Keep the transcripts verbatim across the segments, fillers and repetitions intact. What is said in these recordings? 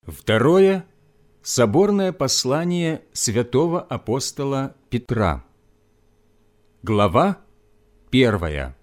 Второе. Соборное послание святого апостола Петра. Глава первая.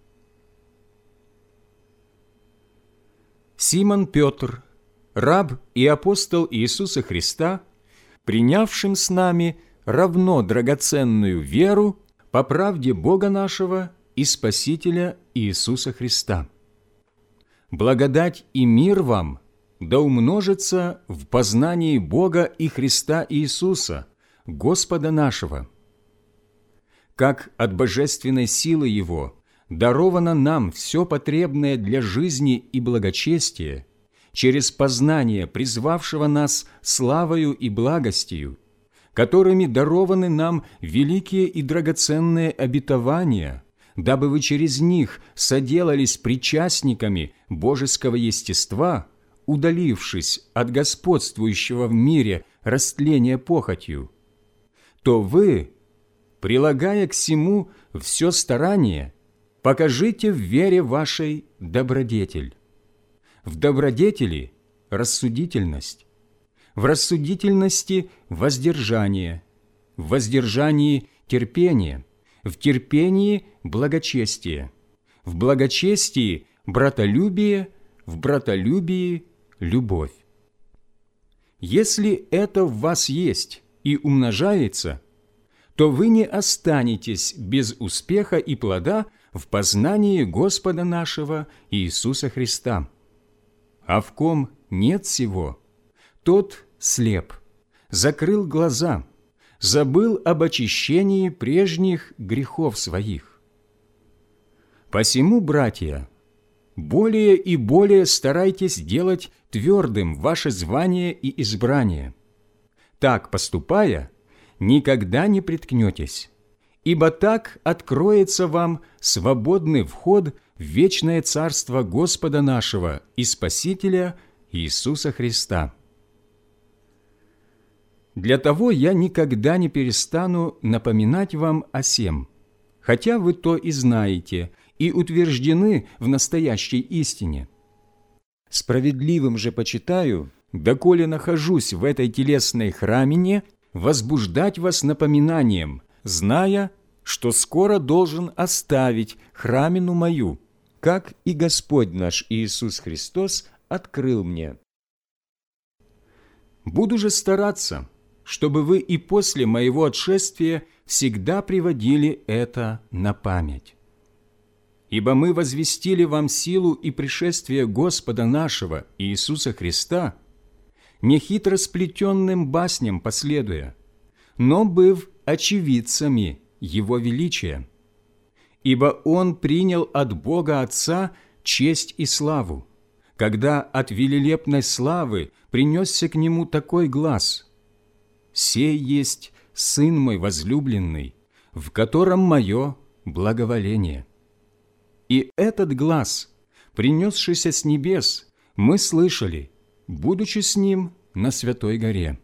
Симон Петр, раб и апостол Иисуса Христа, принявшим с нами равно драгоценную веру по правде Бога нашего и Спасителя Иисуса Христа. Благодать и мир вам да умножится в познании Бога и Христа Иисуса, Господа нашего. Как от божественной силы Его даровано нам все потребное для жизни и благочестия через познание призвавшего нас славою и благостью, которыми дарованы нам великие и драгоценные обетования, дабы вы через них соделались причастниками божеского естества, удалившись от господствующего в мире растления похотью, то вы, прилагая к сему все старание, покажите в вере вашей добродетель, в добродетели – рассудительность, в рассудительности – воздержание, в воздержании – терпение, в терпении – благочестие, в благочестии – братолюбие, в братолюбии – любовь. Если это в вас есть и умножается, то вы не останетесь без успеха и плода в познании Господа нашего Иисуса Христа. А в ком нет сего, тот слеп, закрыл глаза, забыл об очищении прежних грехов своих. Посему, братья, более и более старайтесь делать твердым ваше звание и избрание. Так поступая, никогда не приткнетесь, ибо так откроется вам свободный вход в вечное Царство Господа нашего и Спасителя Иисуса Христа. Для того я никогда не перестану напоминать вам о сем, хотя вы то и знаете, и утверждены в настоящей истине. Справедливым же почитаю, доколе нахожусь в этой телесной храмине, возбуждать вас напоминанием, зная, что скоро должен оставить храмину мою, как и Господь наш Иисус Христос открыл мне. Буду же стараться, чтобы вы и после моего отшествия всегда приводили это на память. Ибо мы возвестили вам силу и пришествие Господа нашего Иисуса Христа, не хитро сплетенным басням последуя, но быв очевидцами Его величия. Ибо Он принял от Бога Отца честь и славу, когда от велелепной славы принесся к Нему такой глас: «Сей есть Сын мой возлюбленный, в котором мое благоволение». И этот глас, принесшийся с небес, мы слышали, будучи с Ним на Святой горе.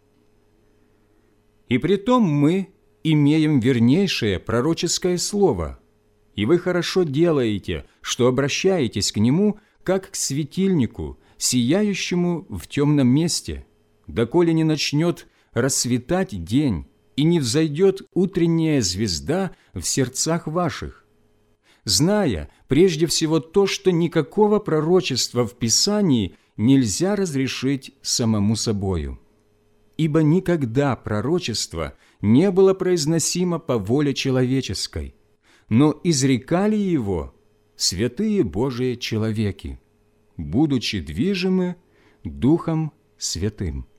И притом мы имеем вернейшее пророческое слово, и вы хорошо делаете, что обращаетесь к Нему, как к светильнику, сияющему в темном месте, доколе не начнет рассветать день и не взойдет утренняя звезда в сердцах ваших, зная прежде всего то, что никакого пророчества в Писании нельзя разрешить самому собою. Ибо никогда пророчество не было произносимо по воле человеческой, но изрекали его святые Божии человеки, будучи движимы Духом Святым.